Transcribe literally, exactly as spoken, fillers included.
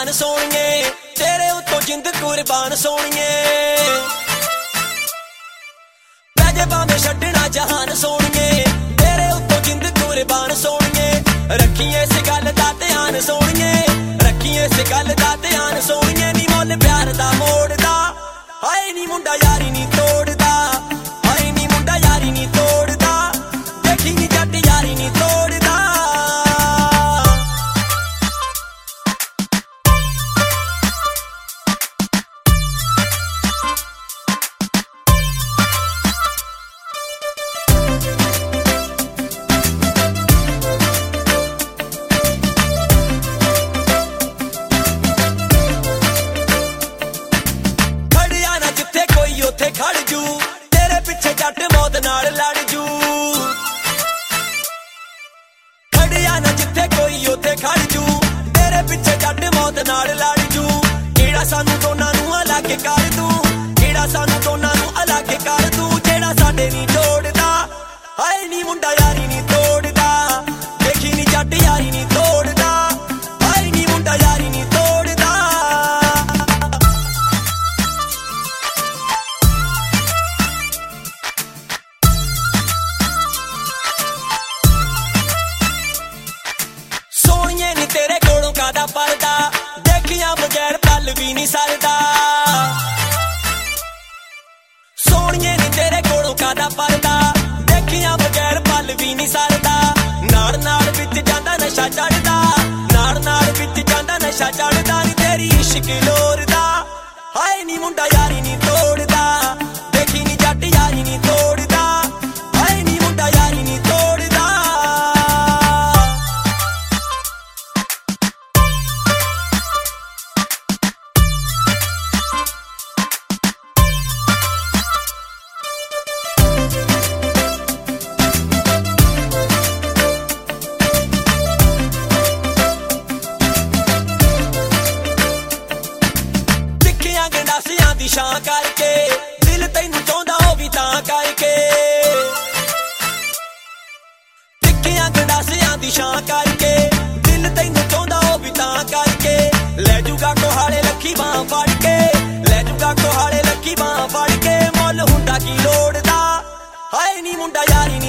ਜਹਾਨ ਸੋਹਣੀਏ, ਤੇਰੇ ਉੱਤੋਂ ਜਿੰਦ ਕੁਰਬਾਨ ਸੋਹਣੀਏ। ਪੈ ਜੇ ਭਾਵੇਂ ਛੱਡਣਾ ਜਹਾਨ ਸੋਹਣੀਏ, ਤੇਰੇ ਉੱਤੋਂ ਜਿੰਦ ਕੁਰਬਾਨ ਸੋਹਣੀਏ। ਰੱਖੀ ਇਸ ਗੱਲ ਦਾ ਧਿਆਨ ਸੋਹਣੀਏ, ਰੱਖੀ ਇਸ ਗੱਲ ਦਾ ਧਿਆਨ ਸੋਹਣੀਏ। ਨੀ ਮੁੱਲ ਪਿਆਰ ਦਾ ਮੋੜਦਾ, ਹਾਏ ਨੀ ਮੁੰਡਾ ਯਾਰੀ ਨੀ ਤੋੜਦਾ, ਹਾਏ ਨੀ ਮੁੰਡਾ ਯਾਰੀ ਨੀ ਤੋੜਦਾ, ਦੇਖੀ ਨੀ ਜੱਟ ਯਾਰੀ ਨੀ ਤੋੜਦਾ। ਉੱਥੇ ਖੜ ਜੂ, ਤੇਰੇ ਪਿੱਛੇ ਜੱਟ ਮੌਤ ਨਾਲ ਲੜ ਜੂ। ਖੜਿਆ ਨਾ ਜਿੱਥੇ ਕੋਈ ਉੱਥੇ ਖੜ ਜੂ, ਤੇਰੇ ਪਿੱਛੇ ਜੱਟ ਮੌਤ ਨਾਲ ਲੜ ਜੂ। ਕਿਹੜਾ ਸਾਨੂੰ ਦੋਨਾਂ ਨੂੰ ਅਲੱਗ ਕਰ ਦੂੰ, ਕਿਹੜਾ ਸਾਨੂੰ ਦੋਨਾਂ ਨੂੰ ਅਲੱਗ ਕਰ ਦੂੰ। ਜਿਹੜਾ ਸਾਡੇ ਨਹੀਂ ਤੋੜਦਾ, ਹਾਏ ਨੀ ਮੁੰਡਾ ਯਾਰੀ ਨਹੀਂ ਤੋੜਦਾ, ਦੇਖੀ ਨੀ ਜੱਟ ਯਾਰੀ ਨਹੀਂ ਤੋੜਦਾ, ਹਾਏ ਨੀ ਮੁੰਡਾ ਯਾਰੀ ਨਹੀਂ ਤੋੜਦਾ। ਸੋਹਣੀਏ ਨੀ ਤੇਰੇ ਕੋਲੋਂ ਕਾਦਾ ਪਰਦਾ, ਦੇਖਿਆ ਬਗੈਰ ਪਲ ਵੀ ਨਹੀਂ ਸਰਦਾ। ਸੋਹਣੀਏ ਨੀ ਤੇਰੇ ਕੋਲੋਂ ਕਾਦਾ ਪਰਦਾ, ਦੇਖਿਆ ਬਗੈਰ ਪਲ ਵੀ ਨਹੀਂ ਸਰਦਾ। ਨਾੜ ਨਾੜ ਵਿੱਚ ਜਾਂਦਾ ਨਸ਼ਾ ਚੜਦਾ, ਨਾੜ ਨਾੜ ਵਿੱਚ ਜਾਂਦਾ ਨਸ਼ਾ ਚੜਦਾ। ਨੀ ਤੇਰੀ ਇਸ਼ਕ ਲੋਰਦਾ, ਹਾਏ ਨੀ ਮੁੰਡਾ ਯਾਰੀ ਨਹੀਂ ਤੋੜਦਾ, ਦੇਖੀ ਨੀ ਜੱਟ ਯਾਰੀ ਨਹੀਂ ਤੋੜਦਾ, ਹਾਏ ਨੀ ਮੁੰਡਾ ਯਾਰੀ ਨਹੀਂ ਤੋੜਦਾ। ਗੰਡਾਸਿਆਂ ਦੀ ਛਾਂ ਕਰਕੇ, ਦਿਲ ਤੈਨੂੰ ਚਾਹੁੰਦਾ ਉਹ ਵੀ ਤਾਂ ਕਰਕੇ। ਟਿੱਕੀਆਂ ਗੰਡਾਸਿਆਂ ਦੀ ਛਾਂ ਕਰਕੇ, ਦਿਲ ਤੈਨੂੰ ਚਾਹੁੰਦਾ ਉਹ ਵੀ ਤਾਂ ਕਰਕੇ। ਲੈ ਜੂਗਾ ਕੋਹਾੜੇ ਲੱਖੀ ਬਾਂਹ ਫੜ ਕੇ, ਲੈ ਜੂਗਾ ਕੋਹਾੜੇ ਲੱਖੀ ਬਾਂਹ ਫੜ ਕੇ। ਮੁੱਲ ਹੁੰਦਾ ਕੀ ਲੋੜਦਾ, ਹਾਏ ਨੀ ਮੁੰਡਾ ਯਾਰੀ ਨੀ